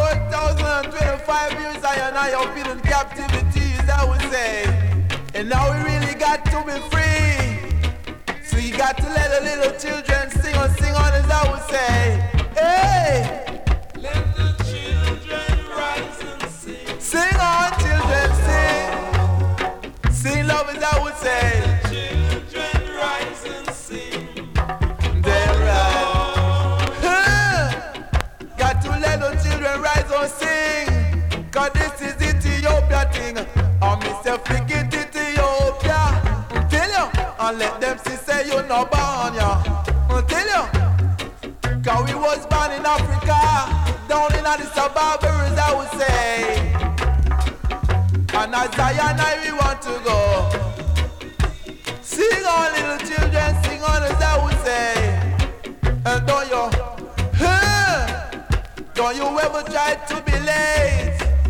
4,025 years I have been in captivity, as I would say. And now we really got to be free. So you got to let the little children sing on, as I would say. Hey! Let the children rise and sing. Sing on, children, sing. Sing love, as I would say. Let the children rise and sing. They're right. Got to let the children rise and sing. Cause this is Ethiopia thing. I'm Mr. Forget Ethiopia. Tell you. And let them see say you no born ya. Tell you. Cause we was born in Africa. Down in the suburbs, I would say. And as Zion we want to go. Sing on, little children, sing on, as I would say. And don't you ever try to be late.